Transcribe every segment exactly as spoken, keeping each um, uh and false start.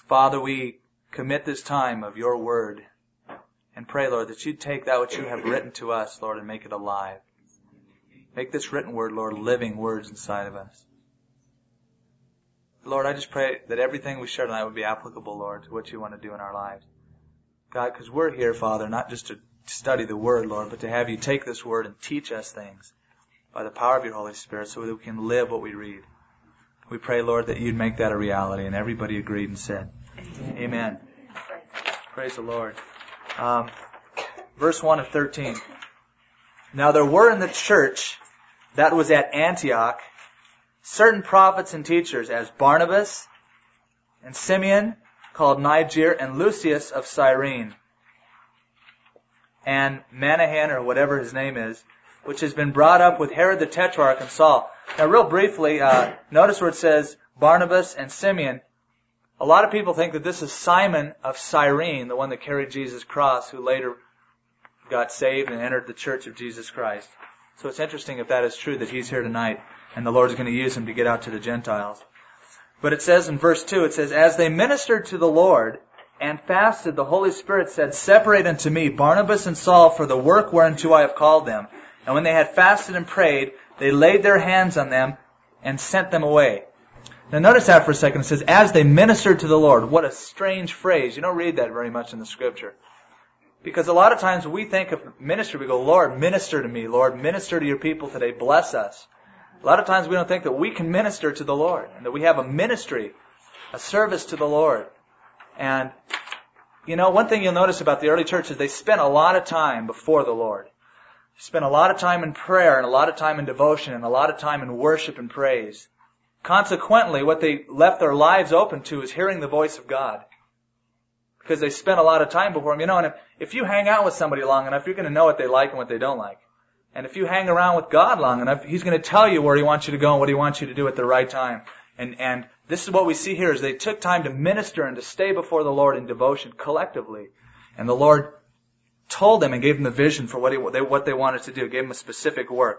Father, we commit this time of your word and pray, Lord, that you'd take that which you have written to us, Lord, and make it alive. Make this written word, Lord, living words inside of us. Lord, I just pray that everything we share tonight would be applicable, Lord, to what you want to do in our lives. God, because we're here, Father, not just to study the word, Lord, but to have you take this word and teach us things by the power of your Holy Spirit so that we can live what we read. We pray, Lord, that you'd make that a reality. And everybody agreed and said, Amen. Amen. Praise the Lord. Um, verse one of thirteen. Now there were in the church that was at Antioch certain prophets and teachers, as Barnabas and Simeon, called Niger, and Lucius of Cyrene, and Manahan, or whatever his name is, which has been brought up with Herod the Tetrarch and Saul. Now, real briefly, uh, notice where it says Barnabas and Simeon. A lot of people think that this is Simon of Cyrene, the one that carried Jesus' cross, who later got saved and entered the church of Jesus Christ. So it's interesting if that is true, that he's here tonight, and the Lord's going to use him to get out to the Gentiles. But it says in verse two, it says, As they ministered to the Lord and fasted, the Holy Spirit said, Separate unto me Barnabas and Saul for the work whereunto I have called them. And when they had fasted and prayed, they laid their hands on them and sent them away. Now notice that for a second. It says, as they ministered to the Lord. What a strange phrase. You don't read that very much in the Scripture. Because a lot of times when we think of ministry, we go, Lord, minister to me. Lord, minister to your people today. Bless us. A lot of times we don't think that we can minister to the Lord, and that we have a ministry, a service to the Lord. And, you know, one thing you'll notice about the early church is they spent a lot of time before the Lord. They spent a lot of time in prayer, and a lot of time in devotion, and a lot of time in worship and praise. Consequently, what they left their lives open to is hearing the voice of God. Because they spent a lot of time before Him. You know, and if, if you hang out with somebody long enough, you're going to know what they like and what they don't like. And if you hang around with God long enough, He's going to tell you where He wants you to go and what He wants you to do at the right time. And, and this is what we see here, is they took time to minister and to stay before the Lord in devotion collectively. And the Lord told them and gave them the vision for what, he, they, what they wanted to do, gave them a specific work.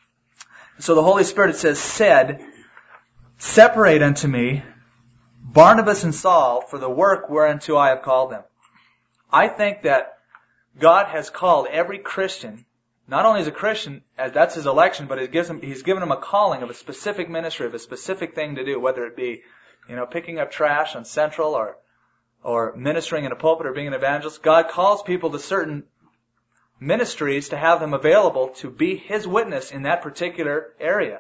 So the Holy Spirit, it says, said, Separate unto me Barnabas and Saul for the work whereunto I have called them. I think that God has called every Christian, not only as a Christian, as that's his election, but it gives him, He's given him a calling of a specific ministry, of a specific thing to do, whether it be, you know, picking up trash on Central, or or ministering in a pulpit, or being an evangelist. God calls people to certain ministries to have them available to be His witness in that particular area.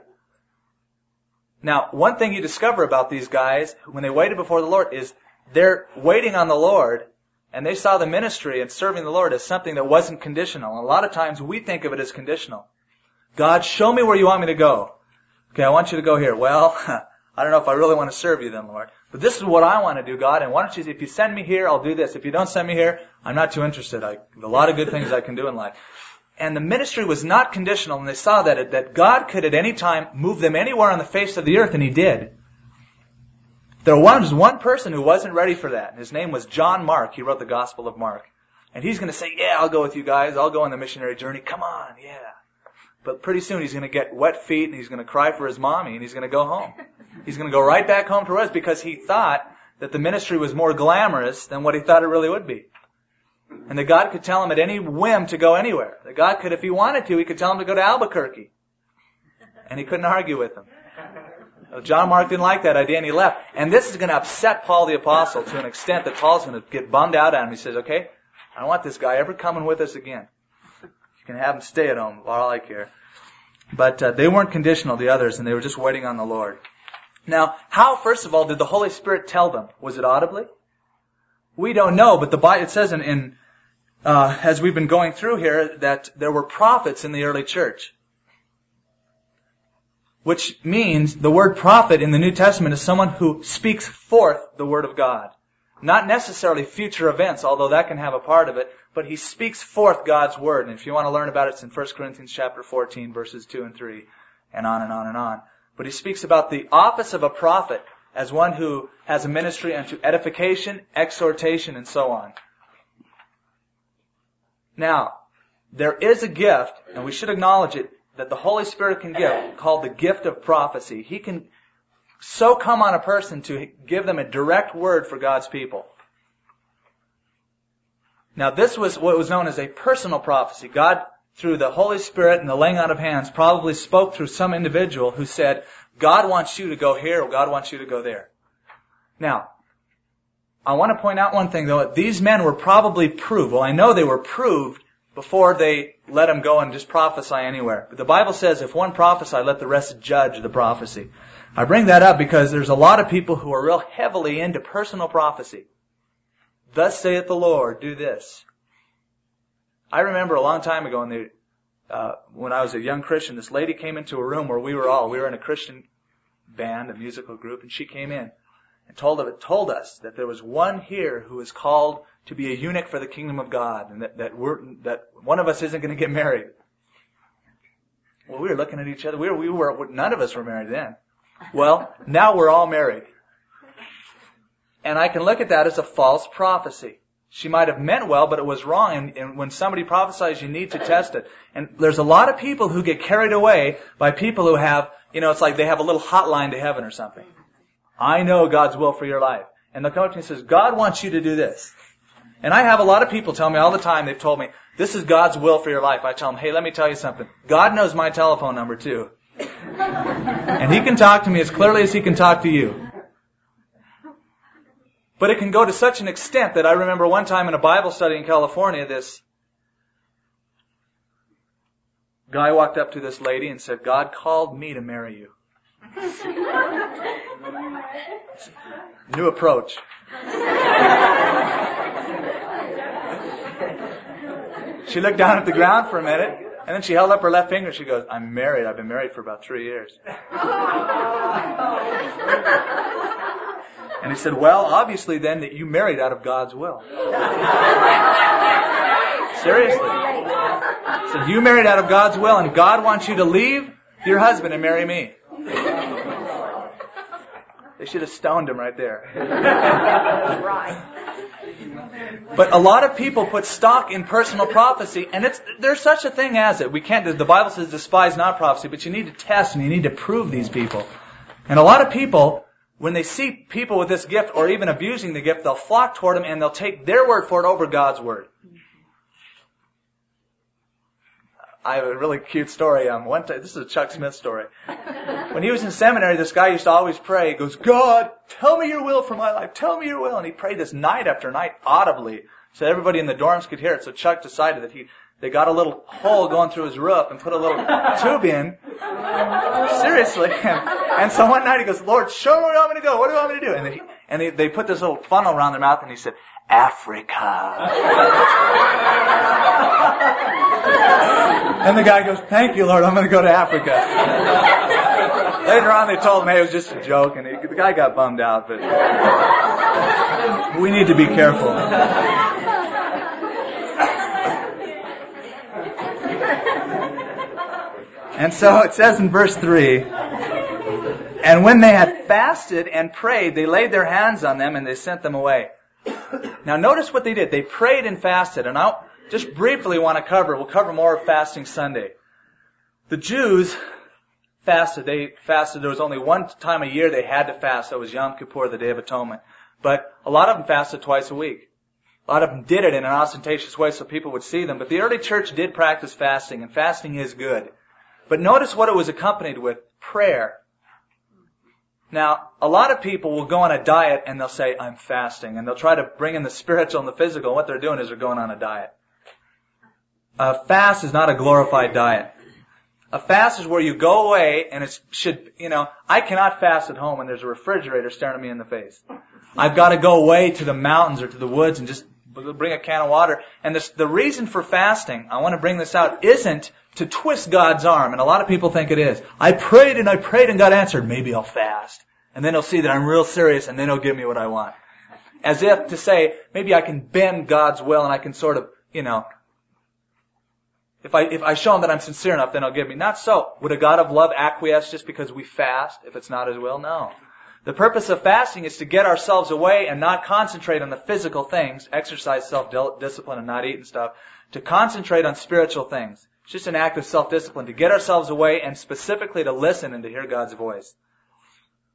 Now, one thing you discover about these guys, when they waited before the Lord, is they're waiting on the Lord, and they saw the ministry and serving the Lord as something that wasn't conditional. And a lot of times we think of it as conditional. God, show me where you want me to go. Okay, I want you to go here. Well, I don't know if I really want to serve you then, Lord. But this is what I want to do, God. And why don't you, if you send me here, I'll do this. If you don't send me here, I'm not too interested. I, a lot of good things I can do in life. And the ministry was not conditional, and they saw that, that God could at any time move them anywhere on the face of the earth, and He did. There was one person who wasn't ready for that, and his name was John Mark. He wrote the Gospel of Mark. And he's going to say, yeah, I'll go with you guys. I'll go on the missionary journey. Come on, yeah. But pretty soon he's going to get wet feet, and he's going to cry for his mommy, and he's going to go home. He's going to go right back home to rest, because he thought that the ministry was more glamorous than what he thought it really would be. And that God could tell him at any whim to go anywhere. That God could, if He wanted to, He could tell him to go to Albuquerque. And he couldn't argue with him. So John Mark didn't like that idea, and he left. And this is going to upset Paul the Apostle to an extent that Paul's going to get bummed out at him. He says, okay, I don't want this guy ever coming with us again. You can have him stay at home, all I care. But uh, they weren't conditional, the others, and they were just waiting on the Lord. Now, how, first of all, did the Holy Spirit tell them? Was it audibly? We don't know, but the Bible, it says in, in uh, as we've been going through here, that there were prophets in the early church. Which means the word prophet in the New Testament is someone who speaks forth the Word of God. Not necessarily future events, although that can have a part of it, but he speaks forth God's Word. And if you want to learn about it, it's in First Corinthians chapter fourteen, verses two and three, and on and on and on. But he speaks about the office of a prophet as one who has a ministry unto edification, exhortation, and so on. Now, there is a gift, and we should acknowledge it, that the Holy Spirit can give, called the gift of prophecy. He can so come on a person to give them a direct word for God's people. Now this was what was known as a personal prophecy. God, through the Holy Spirit and the laying out of hands, probably spoke through some individual who said, God wants you to go here, or God wants you to go there. Now, I want to point out one thing though. These men were probably proved. Well, I know they were proved before they let him go and just prophesy anywhere. But the Bible says, if one prophesy, let the rest judge the prophecy. I bring that up because there's a lot of people who are real heavily into personal prophecy. Thus saith the Lord, do this. I remember a long time ago in the, uh, when I was a young Christian, this lady came into a room where we were all, we were in a Christian band, a musical group, and she came in and told, of it, told us that there was one here who is called to be a eunuch for the kingdom of God, and that, that we're, that one of us isn't going to get married. Well, we were looking at each other. We were, we were, none of us were married then. Well, now we're all married. And I can look at that as a false prophecy. She might have meant well, but it was wrong. And, and when somebody prophesies, you need to test it. And there's a lot of people who get carried away by people who have, you know, it's like they have a little hotline to heaven or something. I know God's will for your life. And they'll come up to me and says, God wants you to do this. And I have a lot of people tell me all the time, they've told me, this is God's will for your life. I tell them, hey, let me tell you something. God knows my telephone number too. And He can talk to me as clearly as He can talk to you. But it can go to such an extent that I remember one time in a Bible study in California, this guy walked up to this lady and said, God called me to marry you. New approach. She looked down at the ground for a minute, and then she held up her left finger. She goes, I'm married. I've been married for about three years. And he said, well, obviously then that you married out of God's will. Seriously. He said, you married out of God's will, and God wants you to leave your husband and marry me. They should have stoned him right there. But a lot of people put stock in personal prophecy, and it's there's such a thing as it. We can't. The Bible says despise not prophecy, but you need to test and you need to prove these people. And a lot of people, when they see people with this gift or even abusing the gift, they'll flock toward them and they'll take their word for it over God's word. I have a really cute story. Um, one time, this is a Chuck Smith story. When he was in seminary, this guy used to always pray. He goes, God, tell me your will for my life. Tell me your will. And he prayed this night after night audibly, so everybody in the dorms could hear it. So Chuck decided that he they got a little hole going through his roof and put a little tube in. Seriously. And, and so one night he goes, Lord, show me where I'm going to go. What do you want me to do? And, he, and they, they put this little funnel around their mouth, and he said, Africa. And the guy goes, thank you, Lord, I'm going to go to Africa. Later on they told him, hey, it was just a joke, and he, the guy got bummed out, but we need to be careful. And so it says in verse three, and when they had fasted and prayed, they laid their hands on them and they sent them away. Now notice what they did. They prayed and fasted, and I'll just briefly want to cover, we'll cover more of Fasting Sunday. The Jews fasted. They fasted. There was only one time a year they had to fast. That was Yom Kippur, the Day of Atonement. But a lot of them fasted twice a week. A lot of them did it in an ostentatious way so people would see them. But the early church did practice fasting, and fasting is good. But notice what it was accompanied with: prayer. Now, a lot of people will go on a diet and they'll say, I'm fasting. And they'll try to bring in the spiritual and the physical. And what they're doing is they're going on a diet. A fast is not a glorified diet. A fast is where you go away and it should, you know, I cannot fast at home and there's a refrigerator staring at me in the face. I've got to go away to the mountains or to the woods and just bring a can of water. And this, the reason for fasting, I want to bring this out, isn't to twist God's arm. And a lot of people think it is. I prayed and I prayed and God answered. Maybe I'll fast. And then He'll see that I'm real serious and then He'll give me what I want. As if to say, maybe I can bend God's will and I can sort of, you know, if I, if I show Him that I'm sincere enough, then He'll give me. Not so. Would a God of love acquiesce just because we fast if it's not His will? No. The purpose of fasting is to get ourselves away and not concentrate on the physical things, exercise self-discipline and not eat and stuff, to concentrate on spiritual things. It's just an act of self-discipline to get ourselves away and specifically to listen and to hear God's voice.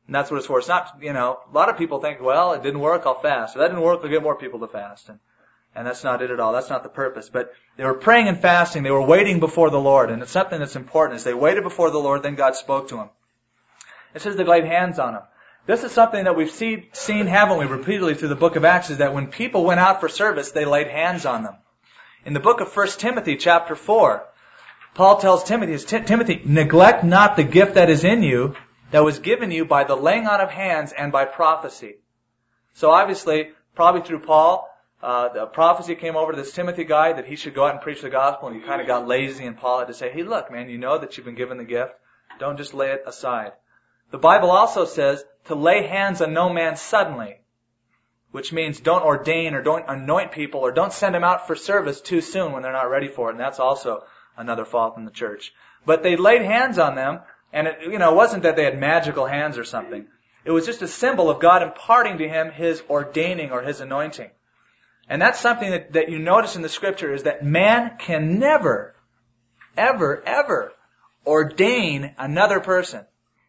And that's what it's for. It's not, you know, a lot of people think, well, it didn't work, I'll fast. If that didn't work, we'll get more people to fast. And, and that's not it at all. That's not the purpose. But they were praying and fasting. They were waiting before the Lord. And it's something that's important. As they waited before the Lord, then God spoke to them. It says they laid hands on them. This is something that we've see, seen, haven't we, repeatedly through the book of Acts, is that when people went out for service, they laid hands on them. In the book of First Timothy, chapter four, Paul tells Timothy, Timothy, neglect not the gift that is in you, that was given you by the laying on of hands and by prophecy. So obviously, probably through Paul, uh, the prophecy came over to this Timothy guy that he should go out and preach the gospel, and he kind of got lazy, and Paul had to say, hey, look, man, you know that you've been given the gift. Don't just lay it aside. The Bible also says to lay hands on no man suddenly, which means don't ordain or don't anoint people or don't send them out for service too soon when they're not ready for it. And that's also another fault in the church. But they laid hands on them, and it, you know, it wasn't that they had magical hands or something. It was just a symbol of God imparting to him his ordaining or his anointing. And that's something that, that you notice in the scripture, is that man can never, ever, ever ordain another person.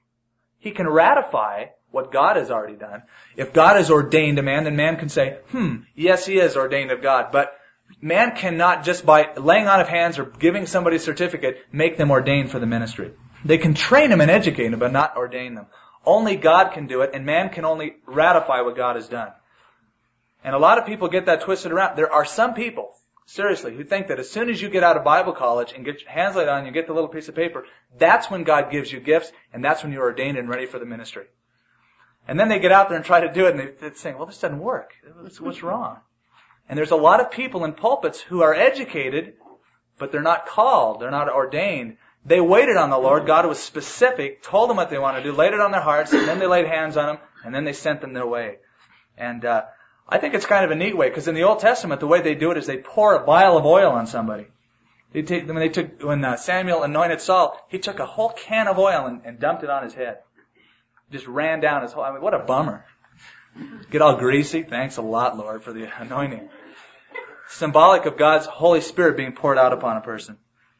He can ratify what God has already done. If God has ordained a man, then man can say, hmm, yes, he is ordained of God. But man cannot just by laying on of hands or giving somebody a certificate make them ordained for the ministry. They can train them and educate them, but not ordain them. Only God can do it, and man can only ratify what God has done. And a lot of people get that twisted around. There are some people, seriously, who think that as soon as you get out of Bible college and get your hands laid on you, get the little piece of paper, that's when God gives you gifts, and that's when you're ordained and ready for the ministry. And then they get out there and try to do it, and they, they're saying, well, this doesn't work. What's, what's wrong? And there's a lot of people in pulpits who are educated, but they're not called. They're not ordained. They waited on the Lord. God was specific, told them what they wanted to do, laid it on their hearts, and then they laid hands on them, and then they sent them their way. And uh, I think it's kind of a neat way, because in the Old Testament, the way they do it is they pour a vial of oil on somebody. They take, when they took, when uh, Samuel anointed Saul, he took a whole can of oil and, and dumped it on his head. Just ran down his whole, I mean, what a bummer. Get all greasy. Thanks a lot, Lord, for the anointing. Symbolic of God's Holy Spirit being poured out upon a person.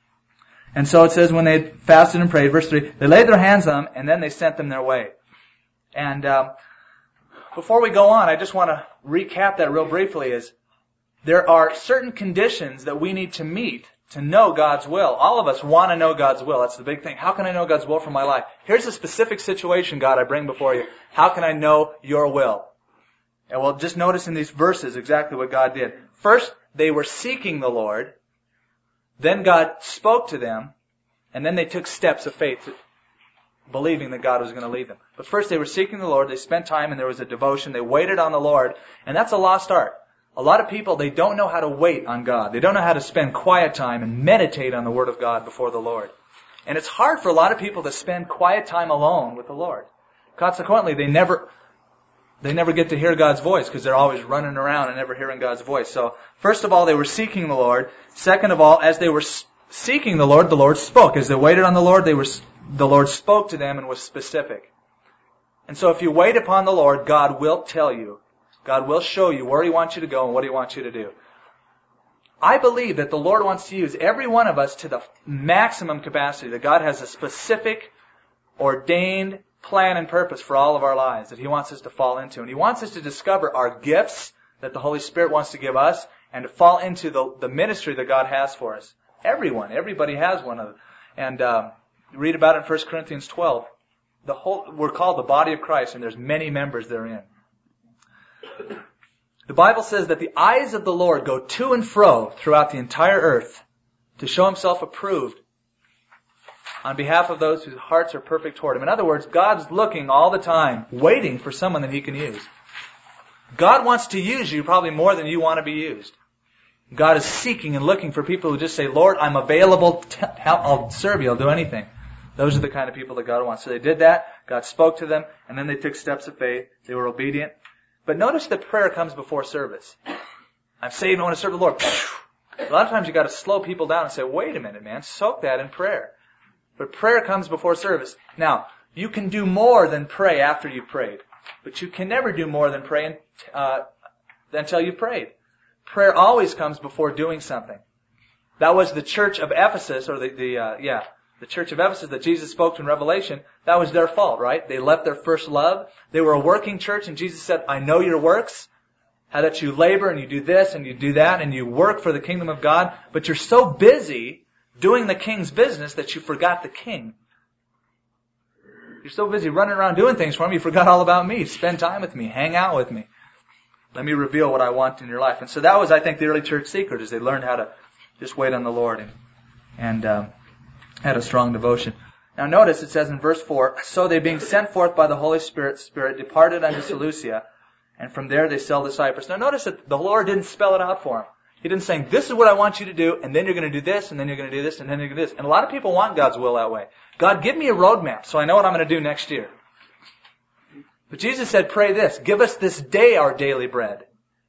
And so it says when they fasted and prayed, verse three, they laid their hands on them, and then they sent them their way. And um, before we go on, I just want to recap that real briefly. Is there are certain conditions that we need to meet to know God's will. All of us want to know God's will. That's the big thing. How can I know God's will for my life? Here's a specific situation, God, I bring before you. How can I know your will? And we'll just notice in these verses exactly what God did. First, they were seeking the Lord. Then God spoke to them. And then they took steps of faith, believing that God was going to lead them. But first, they were seeking the Lord. They spent time and there was a devotion. They waited on the Lord. And that's a lost art. A lot of people, they don't know how to wait on God. They don't know how to spend quiet time and meditate on the Word of God before the Lord. And it's hard for a lot of people to spend quiet time alone with the Lord. Consequently, they never they never get to hear God's voice because they're always running around and never hearing God's voice. So, first of all, they were seeking the Lord. Second of all, as they were seeking the Lord, the Lord spoke. As they waited on the Lord, they were the Lord spoke to them and was specific. And so if you wait upon the Lord, God will tell you. God will show you where He wants you to go and what He wants you to do. I believe that the Lord wants to use every one of us to the maximum capacity, that God has a specific, ordained plan and purpose for all of our lives that He wants us to fall into. And He wants us to discover our gifts that the Holy Spirit wants to give us and to fall into the, the ministry that God has for us. Everyone, everybody has one of them. And um, read about it in First Corinthians twelve. The whole, we're called the body of Christ, and there's many members therein. The Bible says that the eyes of the Lord go to and fro throughout the entire earth to show Himself approved on behalf of those whose hearts are perfect toward Him. In other words, God's looking all the time, waiting for someone that He can use. God wants to use you probably more than you want to be used. God is seeking and looking for people who just say, Lord, I'm available, I'll serve you, I'll do anything. Those are the kind of people that God wants. So they did that, God spoke to them, and then they took steps of faith, they were obedient. But notice that prayer comes before service. I'm saved, I want to serve the Lord. A lot of times you got to slow people down and say, wait a minute, man, soak that in prayer. But prayer comes before service. Now, you can do more than pray after you've prayed. But you can never do more than pray uh, until you've prayed. Prayer always comes before doing something. That was the church of Ephesus, or the, the uh, yeah, The church of Ephesus that Jesus spoke to in Revelation, that was their fault, right? They left their first love. They were a working church, and Jesus said, I know your works, how that you labor and you do this and you do that and you work for the kingdom of God, but you're so busy doing the king's business that you forgot the king. You're so busy running around doing things for him, you forgot all about me. Spend time with me. Hang out with me. Let me reveal what I want in your life. And so that was, I think, the early church secret, is they learned how to just wait on the Lord and, and um, had a strong devotion. Now notice it says in verse four, so they being sent forth by the Holy Spirit, Spirit departed unto Seleucia, and from there they sailed to Cyprus. Now notice that the Lord didn't spell it out for them. He didn't say, this is what I want you to do, and then you're going to do this, and then you're going to do this, and then you're going to do this. And a lot of people want God's will that way. God, give me a roadmap so I know what I'm going to do next year. But Jesus said, pray this, give us this day our daily bread.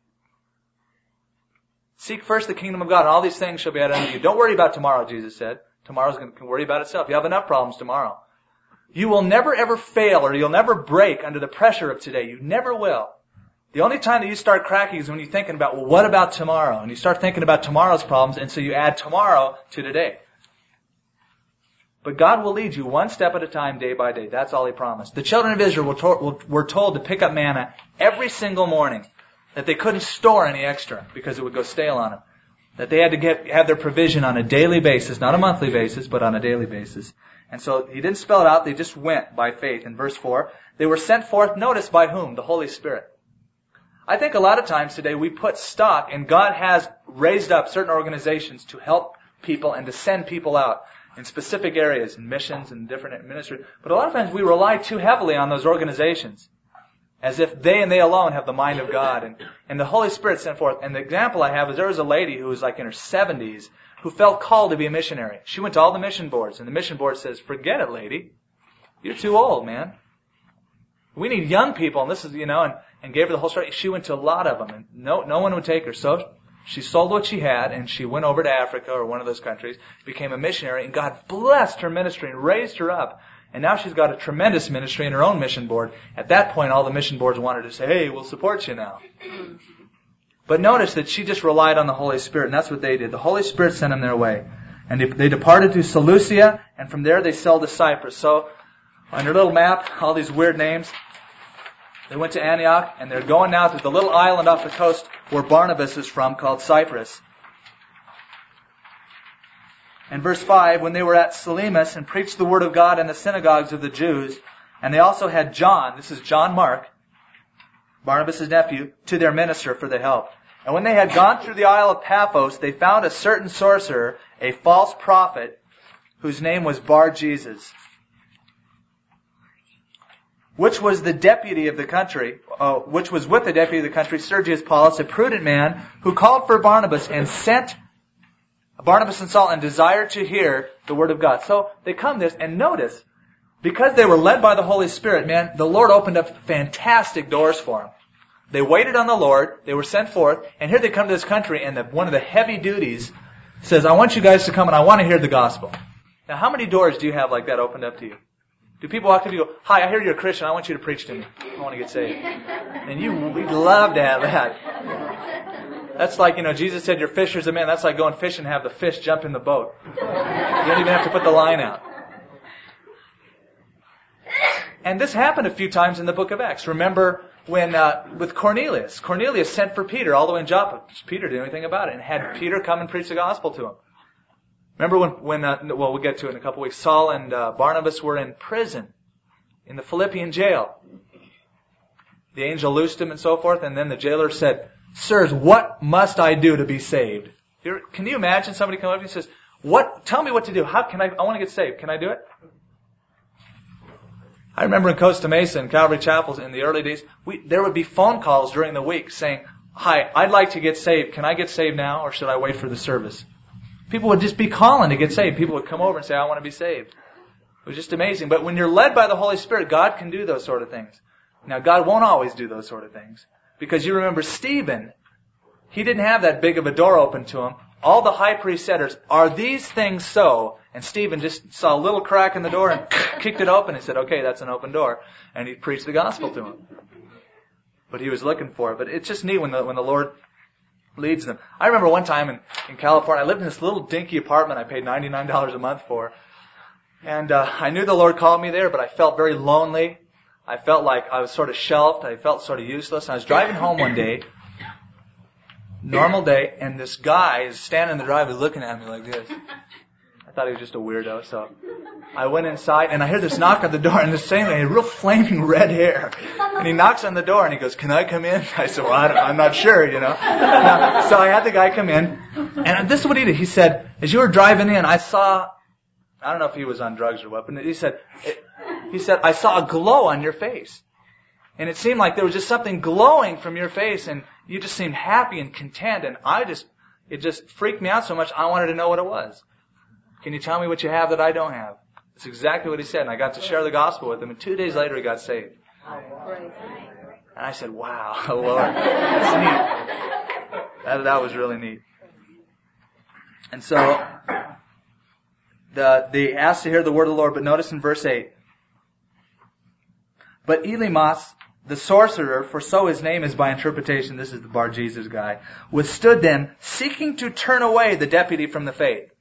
Seek first the kingdom of God, and all these things shall be added unto you. Don't worry about tomorrow, Jesus said. Tomorrow's going to worry about itself. You have enough problems tomorrow. You will never ever fail, or you'll never break under the pressure of today. You never will. The only time that you start cracking is when you're thinking about, well, what about tomorrow? And you start thinking about tomorrow's problems, and so you add tomorrow to today. But God will lead you one step at a time, day by day. That's all He promised. The children of Israel were, to- were told to pick up manna every single morning, that they couldn't store any extra because it would go stale on them. That they had to get have their provision on a daily basis, not a monthly basis, but on a daily basis. And so He didn't spell it out, they just went by faith. In verse four, they were sent forth, notice by whom? The Holy Spirit. I think a lot of times today we put stock, and God has raised up certain organizations to help people and to send people out in specific areas, in missions and different ministries. But a lot of times we rely too heavily on those organizations, as if they and they alone have the mind of God. And, and the Holy Spirit sent forth. And the example I have is there was a lady who was like in her seventies who felt called to be a missionary. She went to all the mission boards, and the mission board says, forget it, lady. You're too old, man. We need young people, and this is, you know, and, and gave her the whole story. She went to a lot of them, and no, no one would take her. So she sold what she had, and she went over to Africa or one of those countries, became a missionary, and God blessed her ministry and raised her up. And now she's got a tremendous ministry in her own mission board. At that point, all the mission boards wanted to say, hey, we'll support you now. But notice that she just relied on the Holy Spirit, and that's what they did. The Holy Spirit sent them their way. And they, they departed to Seleucia, and from there they sailed to Cyprus. So, on your little map, all these weird names, they went to Antioch, and they're going now to the little island off the coast where Barnabas is from, called Cyprus. And verse five, when they were at Salamis and preached the word of God in the synagogues of the Jews, and they also had John, this is John Mark, Barnabas' nephew, to their minister for the help. And when they had gone through the Isle of Paphos, they found a certain sorcerer, a false prophet, whose name was Bar-Jesus, which was the deputy of the country, uh, which was with the deputy of the country, Sergius Paulus, a prudent man, who called for Barnabas and sent Barnabas and Saul and desired to hear the word of God. So they come this, and notice, because they were led by the Holy Spirit, man, the Lord opened up fantastic doors for them. They waited on the Lord, they were sent forth, and here they come to this country, and the, one of the heavy duties says, I want you guys to come and I want to hear the gospel. Now, how many doors do you have like that opened up to you? Do people walk up to you and go, hi, I hear you're a Christian, I want you to preach to me. I want to get saved. And you, we'd love to have that. That's like, you know, Jesus said you're fishers of men. That's like going fishing and have the fish jump in the boat. You don't even have to put the line out. And this happened a few times in the book of Acts. Remember when, uh, with Cornelius. Cornelius sent for Peter all the way in Joppa. Peter didn't do anything about it, and had Peter come and preach the gospel to him. Remember when, when uh, well, we'll get to it in a couple weeks, Saul and uh, Barnabas were in prison, in the Philippian jail. The angel loosed him and so forth, and then the jailer said, sirs, what must I do to be saved? You're, can you imagine somebody coming up and says, "What? Tell me what to do. How can I, I want to get saved. Can I do it?" I remember in Costa Mesa and Calvary Chapels in the early days, we, there would be phone calls during the week saying, "Hi, I'd like to get saved. Can I get saved now, or should I wait for the service?" People would just be calling to get saved. People would come over and say, "I want to be saved." It was just amazing. But when you're led by the Holy Spirit, God can do those sort of things. Now, God won't always do those sort of things. Because you remember Stephen, he didn't have that big of a door open to him. All the high priest said, "Are these things so?" And Stephen just saw a little crack in the door and kicked it open and said, "Okay, that's an open door." And he preached the gospel to him. But he was looking for it. But it's just neat when the, when the Lord leads them. I remember one time in, in California, I lived in this little dinky apartment I paid ninety-nine dollars a month for. And uh, I knew the Lord called me there, but I felt very lonely. I felt like I was sort of shelved. I felt sort of useless. And I was driving home one day, normal day, and this guy is standing in the driveway looking at me like this. I thought he was just a weirdo, so I went inside, and I hear this knock on the door, and the same thing, he had real flaming red hair. And he knocks on the door, and he goes, "Can I come in?" I said, "Well, I don't, I'm not sure, you know." So I had the guy come in, and this is what he did. He said, as you were driving in, I saw, I don't know if he was on drugs or what, but he said, it, he said, "I saw a glow on your face." And it seemed like there was just something glowing from your face, and you just seemed happy and content, and I just, it just freaked me out so much, I wanted to know what it was. "Can you tell me what you have that I don't have?" That's exactly what he said, and I got to share the gospel with him, and two days later he got saved. And I said, "Wow, Lord, that's neat." That, that was really neat. And so, the, they asked to hear the word of the Lord, but notice in verse eight, "But Elymas, the sorcerer, for so his name is by interpretation," this is the Bar Jesus guy, "withstood them, seeking to turn away the deputy from the faith."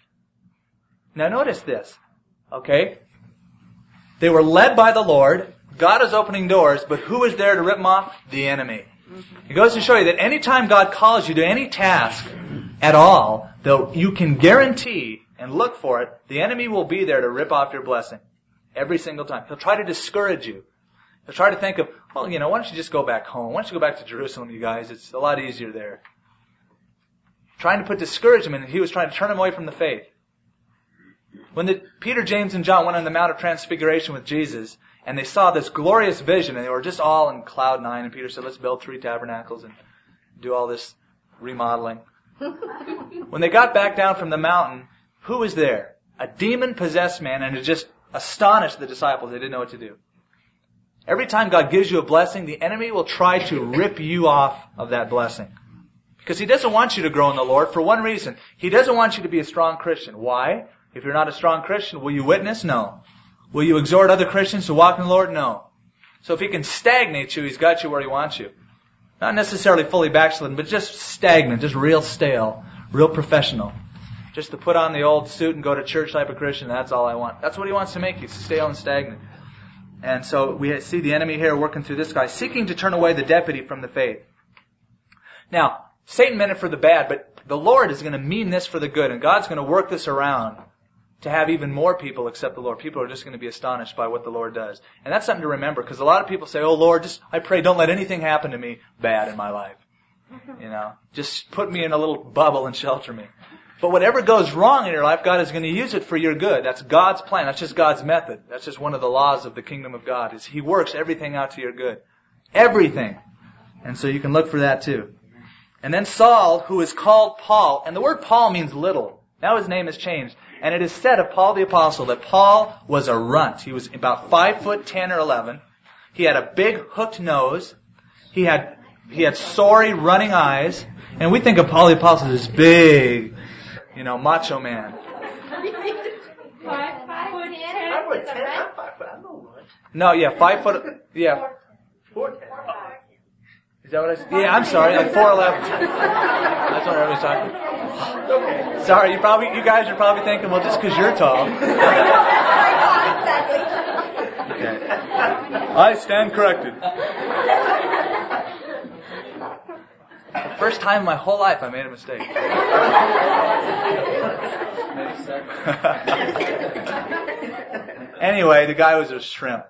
Now notice this, okay? They were led by the Lord. God is opening doors, but who is there to rip them off? The enemy. It goes to show you that anytime God calls you to any task at all, though you can guarantee and look for it, the enemy will be there to rip off your blessing. Every single time. He'll try to discourage you. He'll try to think of, well, you know, why don't you just go back home? Why don't you go back to Jerusalem, you guys? It's a lot easier there. Trying to put discouragement, and he was trying to turn him away from the faith. When the, Peter, James, and John went on the Mount of Transfiguration with Jesus, and they saw this glorious vision, and they were just all in cloud nine, and Peter said, "Let's build three tabernacles and do all this remodeling." When they got back down from the mountain, who was there? A demon-possessed man, and it just astonished the disciples. They didn't know what to do. Every time God gives you a blessing, the enemy will try to rip you off of that blessing. Because he doesn't want you to grow in the Lord for one reason. He doesn't want you to be a strong Christian. Why? If you're not a strong Christian, will you witness? No. Will you exhort other Christians to walk in the Lord? No. So if he can stagnate you, he's got you where he wants you. Not necessarily fully backslidden, but just stagnant, just real stale, real professional. Just to put on the old suit and go to church type of Christian, that's all I want. That's what he wants to make you, stale and stagnant. And so we see the enemy here working through this guy, seeking to turn away the deputy from the faith. Now, Satan meant it for the bad, but the Lord is going to mean this for the good, and God's going to work this around to have even more people accept the Lord. People are just going to be astonished by what the Lord does. And that's something to remember, because a lot of people say, "Oh Lord, just I pray don't let anything happen to me bad in my life. You know, just put me in a little bubble and shelter me." But whatever goes wrong in your life, God is going to use it for your good. That's God's plan. That's just God's method. That's just one of the laws of the kingdom of God, is He works everything out to your good. Everything. And so you can look for that too. And then Saul, who is called Paul, and the word Paul means little. Now his name has changed. And it is said of Paul the Apostle that Paul was a runt. He was about five foot ten or eleven. He had a big hooked nose. He had he had sorry running eyes. And we think of Paul the Apostle as this big, you know, macho man. Five, five foot ten. I would ten. I'm five foot. I'm no runt. No, yeah, five foot. Yeah. Four ten. Is that what I said? Yeah, I'm sorry. Like four eleven. That's what everybody's talking about. Okay. Sorry, you probably, you guys are probably thinking, well, just because you're tall. Okay. I stand corrected. The first time in my whole life I made a mistake. Anyway, the guy was a shrimp.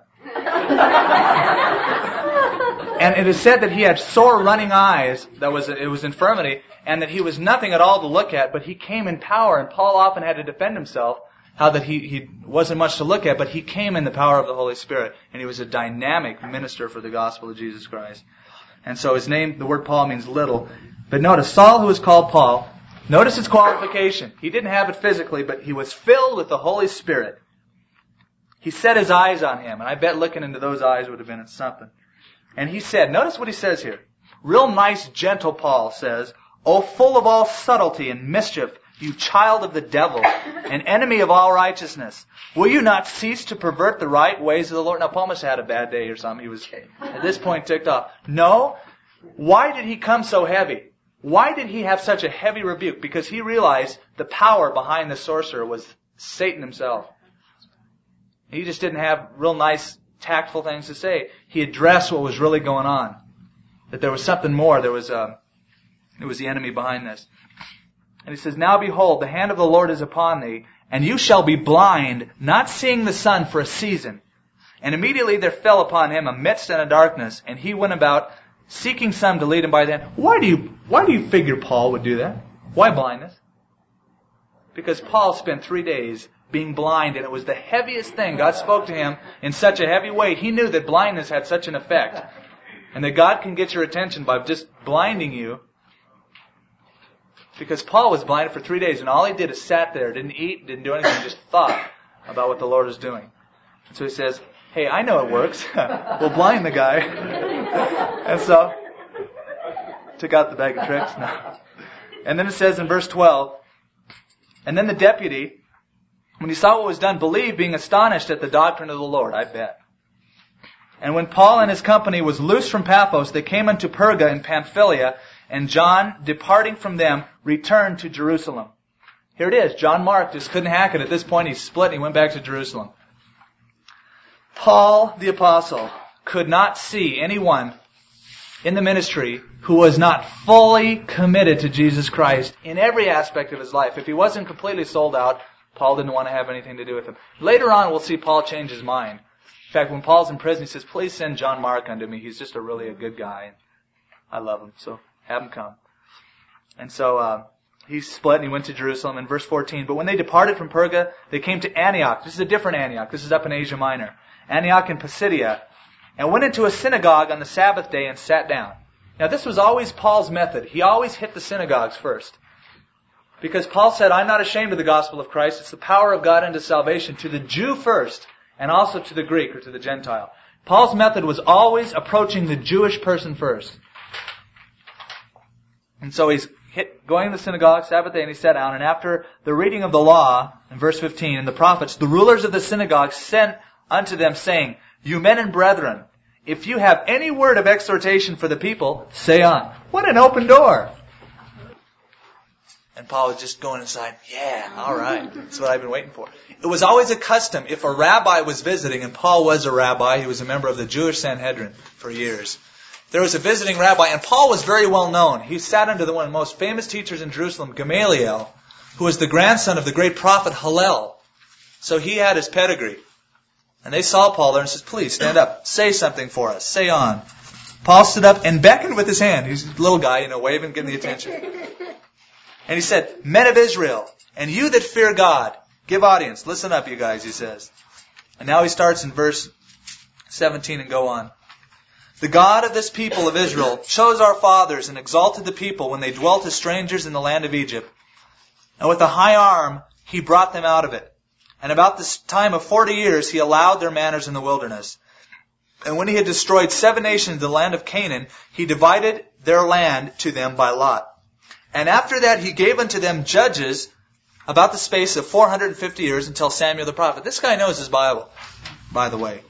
And it is said that he had sore running eyes, that was, it was infirmity, and that he was nothing at all to look at, but he came in power, and Paul often had to defend himself, how that he, he wasn't much to look at, but he came in the power of the Holy Spirit, and he was a dynamic minister for the gospel of Jesus Christ. And so his name, the word Paul means little. But notice, Saul, who was called Paul, notice his qualification. He didn't have it physically, but he was filled with the Holy Spirit. He set his eyes on him, and I bet looking into those eyes would have been something. And he said, notice what he says here. Real nice, gentle Paul says, "O full of all subtlety and mischief, you child of the devil, an enemy of all righteousness, will you not cease to pervert the right ways of the Lord?" Now, Paul must have had a bad day or something. He was, at this point, ticked off. No. Why did he come so heavy? Why did he have such a heavy rebuke? Because he realized the power behind the sorcerer was Satan himself. He just didn't have real nice, tactful things to say. He addressed what was really going on. That there was something more. There was, uh, it was the enemy behind this. And he says, now behold, the hand of the Lord is upon thee, and you shall be blind, not seeing the sun for a season. And immediately there fell upon him a mist and a darkness, and he went about seeking some to lead him by the hand. Why do you, why do you figure Paul would do that? Why blindness? Because Paul spent three days being blind, and it was the heaviest thing. God spoke to him in such a heavy way. He knew that blindness had such an effect, and that God can get your attention by just blinding you. Because Paul was blinded for three days, and all he did is sat there, didn't eat, didn't do anything, just thought about what the Lord was doing. And so he says, hey, I know it works. We'll blind the guy. And so, took out the bag of tricks. No. And then it says in verse twelve, and then the deputy, when he saw what was done, believed, being astonished at the doctrine of the Lord. I bet. And when Paul and his company was loosed from Paphos, they came unto Perga in Pamphylia, and John, departing from them, returned to Jerusalem. Here it is. John Mark just couldn't hack it. At this point, he split and he went back to Jerusalem. Paul, the apostle, could not see anyone in the ministry who was not fully committed to Jesus Christ in every aspect of his life. If he wasn't completely sold out, Paul didn't want to have anything to do with him. Later on, we'll see Paul change his mind. In fact, when Paul's in prison, he says, please send John Mark unto me. He's just a really a good guy. I love him, so have him come. And so uh, he split and he went to Jerusalem. In verse fourteen, but when they departed from Perga, they came to Antioch. This is a different Antioch. This is up in Asia Minor. Antioch in Pisidia, and went into a synagogue on the Sabbath day and sat down. Now this was always Paul's method. He always hit the synagogues first. Because Paul said, I'm not ashamed of the gospel of Christ. It's the power of God unto salvation to the Jew first, and also to the Greek or to the Gentile. Paul's method was always approaching the Jewish person first. And so he's hit, going to the synagogue, Sabbath day, and he sat down, and after the reading of the law, in verse fifteen, and the prophets, the rulers of the synagogue sent unto them, saying, you men and brethren, if you have any word of exhortation for the people, say on. What an open door. And Paul was just going inside, yeah, all right. That's what I've been waiting for. It was always a custom, if a rabbi was visiting, and Paul was a rabbi, he was a member of the Jewish Sanhedrin for years. There was a visiting rabbi, and Paul was very well known. He sat under the one of the most famous teachers in Jerusalem, Gamaliel, who was the grandson of the great prophet Hillel. So he had his pedigree. And they saw Paul there and says, please stand up, say something for us, say on. Paul stood up and beckoned with his hand. He's a little guy, you know, waving, getting the attention. And he said, men of Israel, and you that fear God, give audience, listen up you guys, he says. And now he starts in verse seventeen and go on. The God of this people of Israel chose our fathers and exalted the people when they dwelt as strangers in the land of Egypt. And with a high arm he brought them out of it. And about this time of forty years, he allowed their manners in the wilderness. And when he had destroyed seven nations in the land of Canaan, he divided their land to them by lot. And after that, he gave unto them judges about the space of four hundred fifty years until Samuel the prophet. This guy knows his Bible, by the way.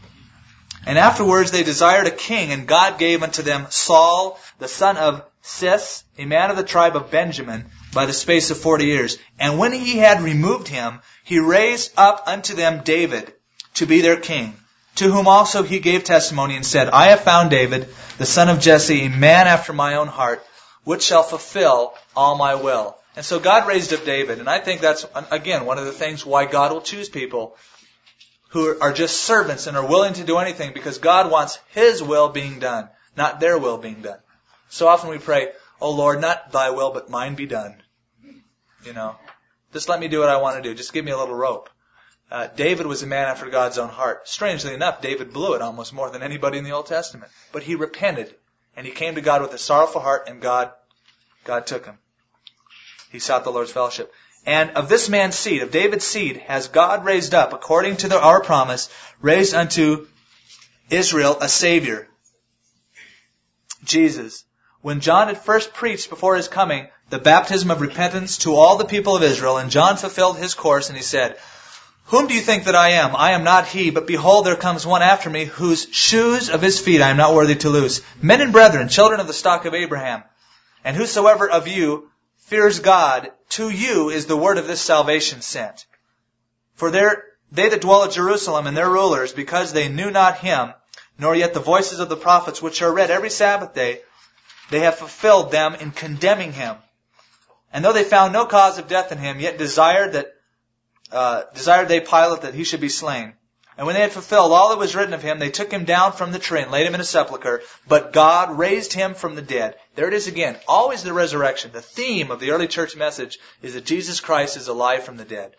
And afterwards they desired a king, and God gave unto them Saul, the son of Cis, a man of the tribe of Benjamin, by the space of forty years. And when he had removed him, he raised up unto them David to be their king, to whom also he gave testimony and said, I have found David, the son of Jesse, a man after my own heart, which shall fulfill all my will. And so God raised up David, and I think that's, again, one of the things why God will choose people who are just servants and are willing to do anything, because God wants His will being done, not their will being done. So often we pray, oh Lord, not thy will, but mine be done. You know, just let me do what I want to do. Just give me a little rope. Uh, David was a man after God's own heart. Strangely enough, David blew it almost more than anybody in the Old Testament. But he repented, and he came to God with a sorrowful heart, and God, God took him. He sought the Lord's fellowship. And of this man's seed, of David's seed, has God raised up, according to the, our promise, raised unto Israel a Savior, Jesus. When John had first preached before his coming the baptism of repentance to all the people of Israel, and John fulfilled his course, and he said, whom do you think that I am? I am not he, but behold, there comes one after me, whose shoes of his feet I am not worthy to loose. Men and brethren, children of the stock of Abraham, and whosoever of you fears God, to you is the word of this salvation sent. For there they that dwell at Jerusalem and their rulers, because they knew not him, nor yet the voices of the prophets, which are read every Sabbath day, they have fulfilled them in condemning him. And though they found no cause of death in him, yet desired that uh, desired they Pilate that he should be slain. And when they had fulfilled all that was written of him, they took him down from the tree and laid him in a sepulchre. But God raised him from the dead. There it is again. Always the resurrection. The theme of the early church message is that Jesus Christ is alive from the dead.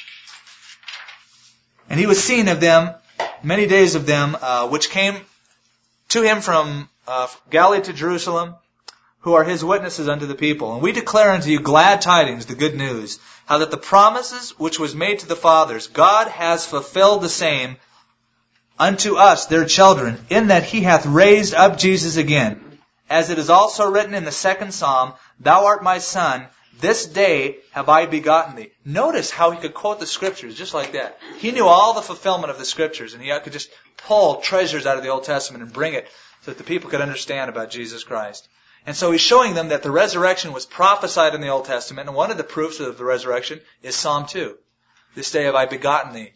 And he was seen of them, many days of them, uh, which came to him from uh, Galilee to Jerusalem, who are his witnesses unto the people. And we declare unto you glad tidings, the good news, how that the promises which was made to the fathers, God has fulfilled the same unto us, their children, in that he hath raised up Jesus again. As it is also written in the second psalm, Thou art my son, this day have I begotten thee. Notice how he could quote the scriptures just like that. He knew all the fulfillment of the scriptures, and he could just pull treasures out of the Old Testament and bring it so that the people could understand about Jesus Christ. And so he's showing them that the resurrection was prophesied in the Old Testament, and one of the proofs of the resurrection is Psalm two. This day have I begotten thee.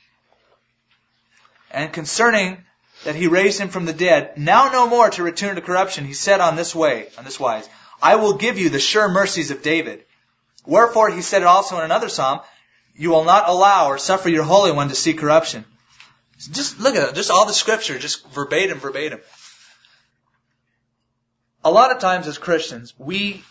And concerning that he raised him from the dead, now no more to return to corruption, he said on this way, on this wise, I will give you the sure mercies of David. Wherefore he said it also in another psalm, you will not allow or suffer your Holy One to see corruption. Just look at it, just all the scripture, just verbatim, verbatim. A lot of times as Christians, we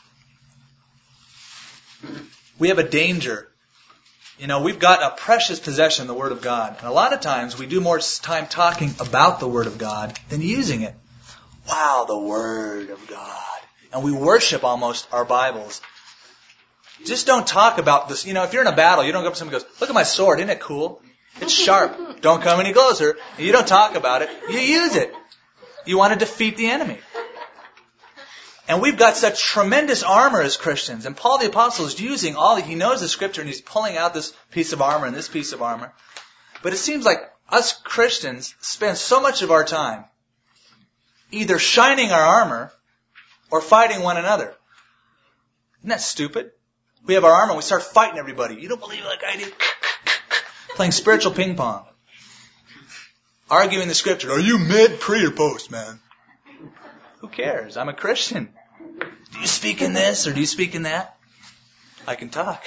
we have a danger. You know, we've got a precious possession, the Word of God. And a lot of times we do more time talking about the Word of God than using it. Wow, the Word of God. And we worship almost our Bibles. Just don't talk about this. You know, if you're in a battle, you don't go up to someone and goes, look at my sword, isn't it cool? It's sharp. Don't come any closer. You don't talk about it. You use it. You want to defeat the enemy. And we've got such tremendous armor as Christians. And Paul the Apostle is using all, he knows the Scripture and he's pulling out this piece of armor and this piece of armor. But it seems like us Christians spend so much of our time either shining our armor or fighting one another. Isn't that stupid? We have our armor and we start fighting everybody. You don't believe it like I do. Playing spiritual ping pong. Arguing the Scripture. Are you mid, pre, or post, man? Who cares? I'm a Christian. Do you speak in this or do you speak in that? I can talk.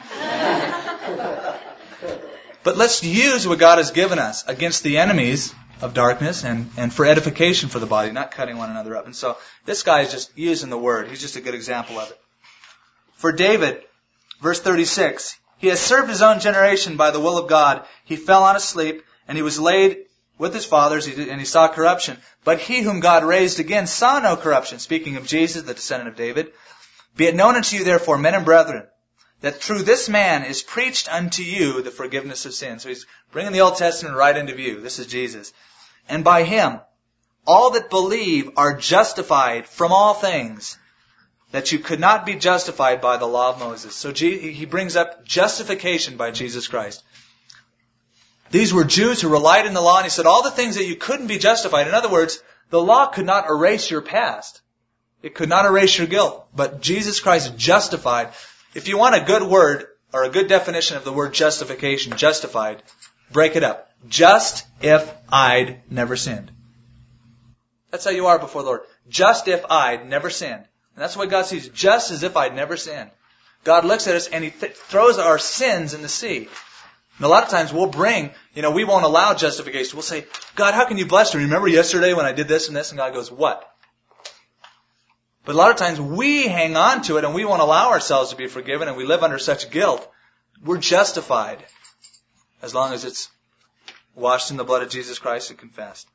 But let's use what God has given us against the enemies of darkness and, and for edification for the body, not cutting one another up. And so this guy is just using the word. He's just a good example of it. For David, verse thirty-six, he has served his own generation by the will of God. He fell on a sleep and he was laid with his fathers, and he saw corruption. But he whom God raised again saw no corruption. Speaking of Jesus, the descendant of David. Be it known unto you, therefore, men and brethren, that through this man is preached unto you the forgiveness of sins. So he's bringing the Old Testament right into view. This is Jesus. And by him, all that believe are justified from all things, that you could not be justified by the law of Moses. So he brings up justification by Jesus Christ. These were Jews who relied in the law, and he said all the things that you couldn't be justified. In other words, the law could not erase your past. It could not erase your guilt. But Jesus Christ justified. If you want a good word, or a good definition of the word justification, justified, break it up. Just if I'd never sinned. That's how you are before the Lord. Just if I'd never sinned. And that's what God sees. Just as if I'd never sinned. God looks at us and he th- throws our sins in the sea. And a lot of times we'll bring, you know, we won't allow justification. We'll say, God, how can you bless me? Remember yesterday when I did this and this? And God goes, what? But a lot of times we hang on to it and we won't allow ourselves to be forgiven and we live under such guilt. We're justified as long as it's washed in the blood of Jesus Christ and confessed.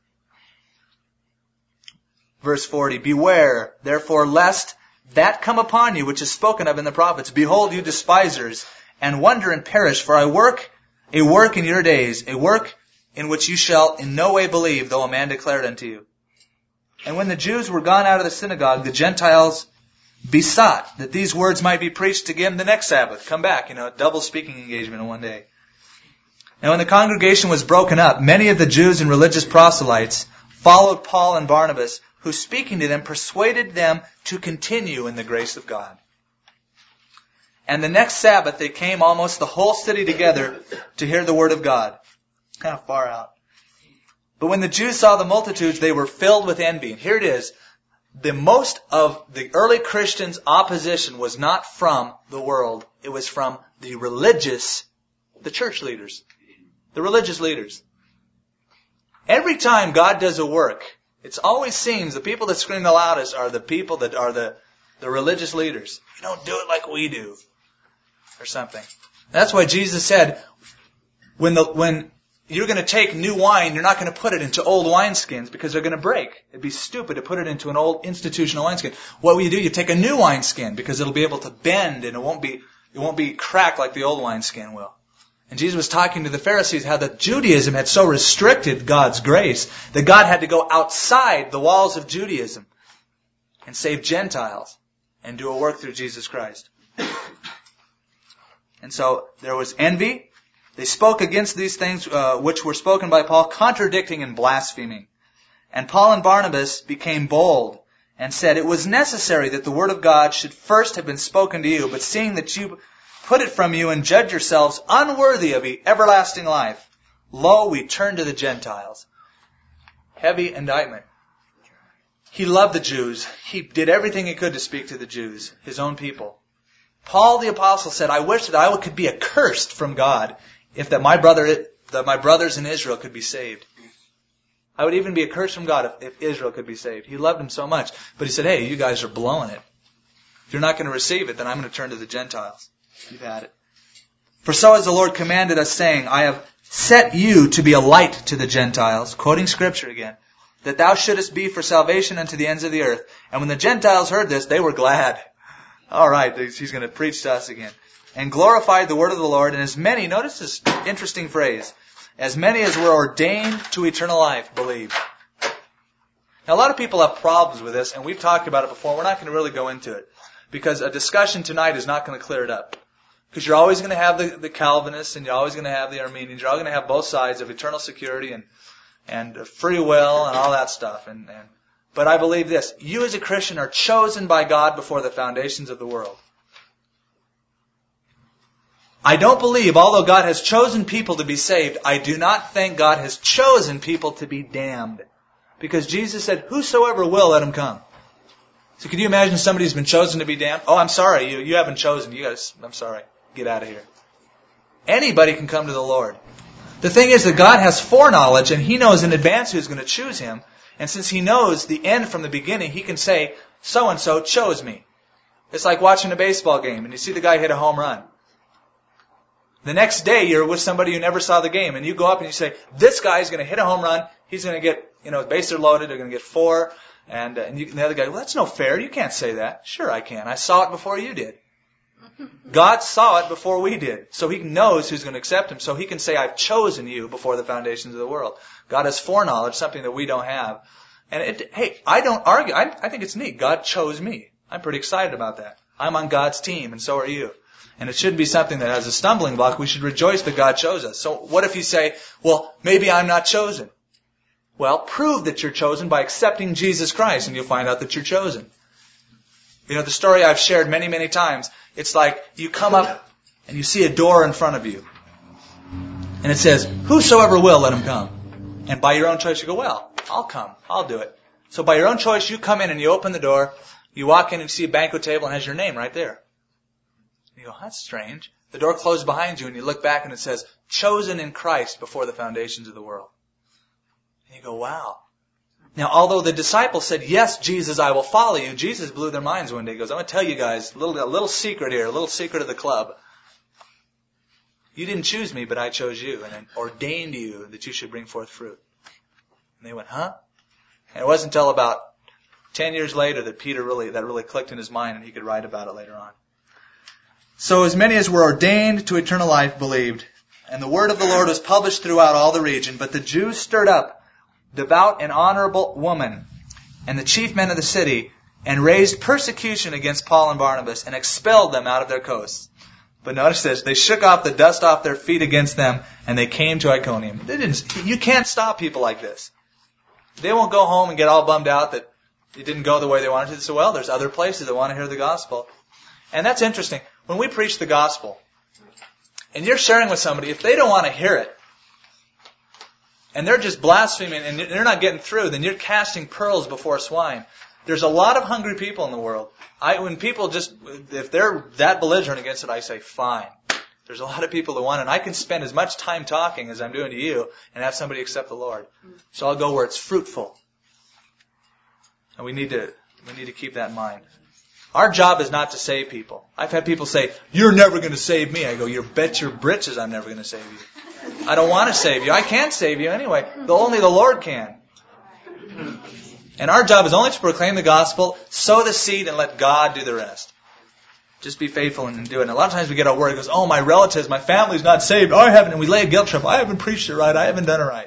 Verse forty, beware, therefore, lest that come upon you which is spoken of in the prophets. Behold, you despisers, and wonder and perish, for I work a work in your days, a work in which you shall in no way believe, though a man declare it unto you. And when the Jews were gone out of the synagogue, the Gentiles besought that these words might be preached again the next Sabbath. Come back, you know, a double speaking engagement in one day. And when the congregation was broken up, many of the Jews and religious proselytes followed Paul and Barnabas, who speaking to them persuaded them to continue in the grace of God. And the next Sabbath they came almost the whole city together to hear the word of God. Kind of far out. But when the Jews saw the multitudes, they were filled with envy. And here it is. The most of the early Christians' opposition was not from the world. It was from the religious, the church leaders. The religious leaders. Every time God does a work, it always seems the people that scream the loudest are the people that are the, the religious leaders. You don't do it like we do. Or something. That's why Jesus said, when the, when you're going to take new wine, you're not going to put it into old wineskins because they're going to break. It'd be stupid to put it into an old institutional wineskin. What will you do? You take a new wineskin because it'll be able to bend and it won't be, it won't be cracked like the old wineskin will. And Jesus was talking to the Pharisees how that Judaism had so restricted God's grace that God had to go outside the walls of Judaism and save Gentiles and do a work through Jesus Christ. And so there was envy. They spoke against these things uh, which were spoken by Paul, contradicting and blaspheming. And Paul and Barnabas became bold and said, "It was necessary that the word of God should first have been spoken to you, but seeing that you put it from you and judge yourselves unworthy of everlasting life, lo, we turn to the Gentiles." Heavy indictment. He loved the Jews. He did everything he could to speak to the Jews, his own people. Paul the apostle said, "I wish that I could be accursed from God if that my brother, that my brothers in Israel could be saved." I would even be accursed from God if, if Israel could be saved. He loved them so much. But he said, "Hey, you guys are blowing it. If you're not going to receive it, then I'm going to turn to the Gentiles. You've had it. For so as the Lord commanded us, saying, I have set you to be a light to the Gentiles," quoting Scripture again, "that thou shouldest be for salvation unto the ends of the earth." And when the Gentiles heard this, they were glad. All right, he's going to preach to us again. "And glorified the word of the Lord, and as many," notice this interesting phrase, "as many as were ordained to eternal life believed." Now a lot of people have problems with this, and we've talked about it before. We're not going to really go into it, because a discussion tonight is not going to clear it up. Because you're always going to have the, the Calvinists, and you're always going to have the Armenians. You're always going to have both sides of eternal security and, and free will and all that stuff. And, and But I believe this. You as a Christian are chosen by God before the foundations of the world. I don't believe, although God has chosen people to be saved, I do not think God has chosen people to be damned. Because Jesus said, "Whosoever will, let him come." So could you imagine somebody who's been chosen to be damned? "Oh, I'm sorry, you, you haven't chosen. You guys, I'm sorry. Get out of here." Anybody can come to the Lord. The thing is that God has foreknowledge, and He knows in advance who's going to choose Him. And since He knows the end from the beginning, He can say, "So-and-so chose me." It's like watching a baseball game, and you see the guy hit a home run. The next day, you're with somebody who never saw the game, and you go up and you say, "This guy's going to hit a home run. He's going to get, you know, bases are loaded. They're going to get four." And, uh, and, you, and the other guy, "Well, that's no fair. You can't say that." "Sure I can. I saw it before you did." God saw it before we did. So He knows who's going to accept Him. So He can say, "I've chosen you before the foundations of the world." God has foreknowledge, something that we don't have. And it, hey, I don't argue. I, I think it's neat. God chose me. I'm pretty excited about that. I'm on God's team, and so are you. And it shouldn't be something that has a stumbling block. We should rejoice that God chose us. So what if you say, "Well, maybe I'm not chosen"? Well, prove that you're chosen by accepting Jesus Christ, and you'll find out that you're chosen. You know, the story I've shared many, many times, it's like you come up and you see a door in front of you. And it says, "Whosoever will, let him come." And by your own choice, you go, "Well, I'll come. I'll do it." So by your own choice, you come in and you open the door. You walk in and you see a banquet table and it has your name right there. You go, "That's strange." The door closes behind you and you look back and it says, "Chosen in Christ before the foundations of the world." And you go, wow. Now, although the disciples said, "Yes, Jesus, I will follow you," Jesus blew their minds one day. He goes, "I'm going to tell you guys a little, a little secret here, a little secret of the club. You didn't choose me, but I chose you and ordained you that you should bring forth fruit." And they went, "Huh?" And it wasn't until about ten years later that Peter really, that really clicked in his mind and he could write about it later on. So as many as were ordained to eternal life believed, and the word of the Lord was published throughout all the region. But the Jews stirred up devout and honorable woman and the chief men of the city, and raised persecution against Paul and Barnabas, and expelled them out of their coasts. But notice this, they shook off the dust off their feet against them, and they came to Iconium. They didn't, you can't stop people like this. They won't go home and get all bummed out that it didn't go the way they wanted to. So, well, there's other places that want to hear the gospel. And that's interesting. When we preach the gospel, and you're sharing with somebody, if they don't want to hear it, and they're just blaspheming and they're not getting through, then you're casting pearls before swine. There's a lot of hungry people in the world. I, when people just, if they're that belligerent against it, I say, fine. There's a lot of people who want it. And I can spend as much time talking as I'm doing to you and have somebody accept the Lord. So I'll go where it's fruitful. And we need to, we need to keep that in mind. Our job is not to save people. I've had people say, you're never going to save me. I go, you bet your britches I'm never going to save you. I don't want to save you. I can't save you anyway. The, only the Lord can. And our job is only to proclaim the gospel, sow the seed, and let God do the rest. Just be faithful and do it. And a lot of times we get our word. It goes, oh, my relatives, my family's not saved. Oh, I haven't. And we lay a guilt trip. I haven't preached it right. I haven't done it right.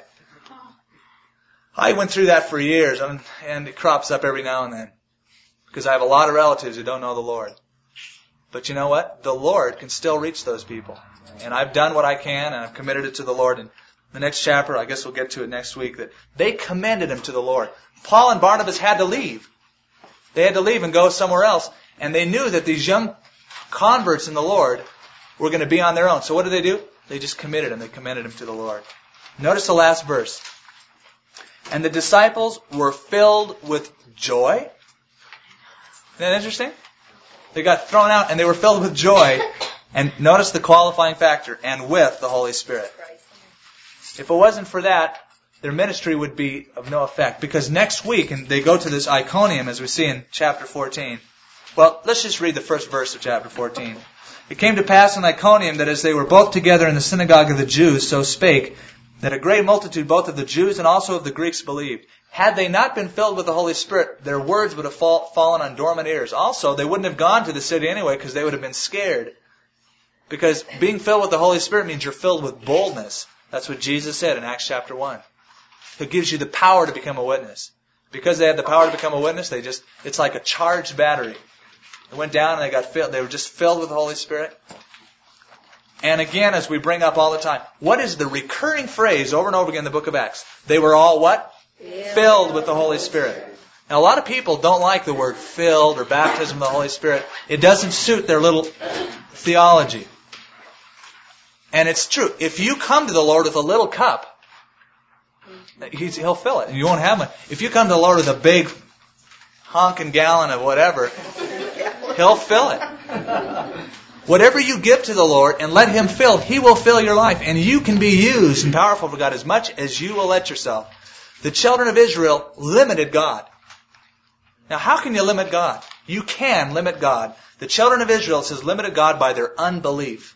I went through that for years, and, and it crops up every now and then. Because I have a lot of relatives who don't know the Lord. But you know what? The Lord can still reach those people. And I've done what I can, and I've committed it to the Lord. And the next chapter, I guess we'll get to it next week, that they commended him to the Lord. Paul and Barnabas had to leave. They had to leave and go somewhere else. And they knew that these young converts in the Lord were going to be on their own. So what did they do? They just committed him. They commended him to the Lord. Notice the last verse. And the disciples were filled with joy. Isn't that interesting? They got thrown out and they were filled with joy. And notice the qualifying factor, and with the Holy Spirit. If it wasn't for that, their ministry would be of no effect. Because next week, and they go to this Iconium, as we see in chapter fourteen. Well, let's just read the first verse of chapter fourteen. It came to pass in Iconium that as they were both together in the synagogue of the Jews, so spake, that a great multitude both of the Jews and also of the Greeks believed. Had they not been filled with the Holy Spirit, their words would have fall, fallen on dormant ears. Also, they wouldn't have gone to the city anyway because they would have been scared. Because being filled with the Holy Spirit means you're filled with boldness. That's what Jesus said in Acts chapter one. It gives you the power to become a witness. Because they had the power to become a witness, they just, it's like a charged battery. They went down and they got filled, they were just filled with the Holy Spirit. And again, as we bring up all the time, what is the recurring phrase over and over again in the book of Acts? They were all what? Filled, filled with the Holy Spirit. Now a lot of people don't like the word filled or baptism of the Holy Spirit. It doesn't suit their little theology. And it's true. If you come to the Lord with a little cup, he's, he'll fill it. And you won't have one. If you come to the Lord with a big honking gallon of whatever, he'll fill it. Whatever you give to the Lord and let him fill, he will fill your life. And you can be used and powerful for God as much as you will let yourself. The children of Israel limited God. Now how can you limit God? You can limit God. The children of Israel, it says, limited God by their unbelief.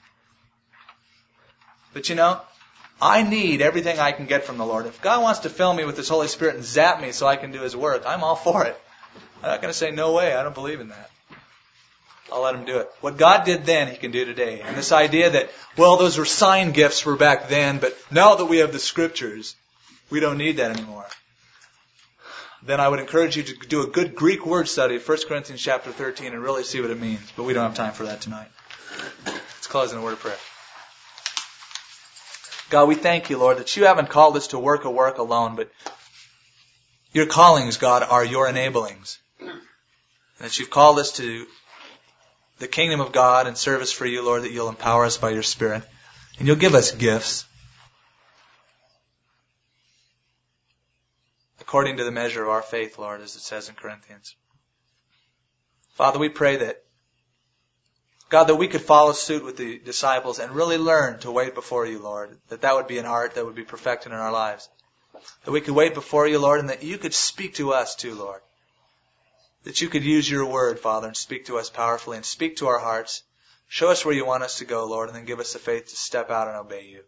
But you know, I need everything I can get from the Lord. If God wants to fill me with His Holy Spirit and zap me so I can do His work, I'm all for it. I'm not going to say, no way, I don't believe in that. I'll let Him do it. What God did then, He can do today. And this idea that, well, those were sign gifts for back then, but now that we have the Scriptures, we don't need that anymore. Then I would encourage you to do a good Greek word study of First Corinthians chapter thirteen and really see what it means. But we don't have time for that tonight. Let's close in a word of prayer. God, we thank you, Lord, that you haven't called us to work a work alone, but your callings, God, are your enablings. And that you've called us to the kingdom of God and service for you, Lord, that you'll empower us by your Spirit. And you'll give us gifts according to the measure of our faith, Lord, as it says in Corinthians. Father, we pray that, God, that we could follow suit with the disciples and really learn to wait before you, Lord. That that would be an art that would be perfected in our lives. That we could wait before you, Lord, and that you could speak to us too, Lord. That you could use your word, Father, and speak to us powerfully and speak to our hearts. Show us where you want us to go, Lord, and then give us the faith to step out and obey you.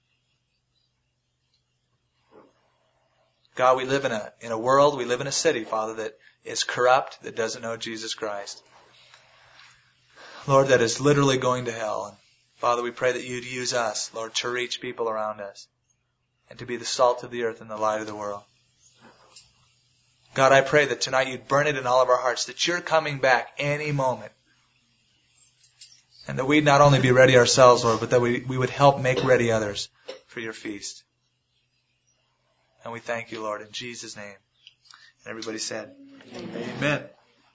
God, we live in a, in a world, we live in a city, Father, that is corrupt, that doesn't know Jesus Christ. Lord, that is literally going to hell. And Father, we pray that you'd use us, Lord, to reach people around us and to be the salt of the earth and the light of the world. God, I pray that tonight you'd burn it in all of our hearts, that you're coming back any moment. And that we'd not only be ready ourselves, Lord, but that we, we would help make ready others for your feast. And we thank you, Lord, in Jesus' name. And everybody said, Amen. Amen.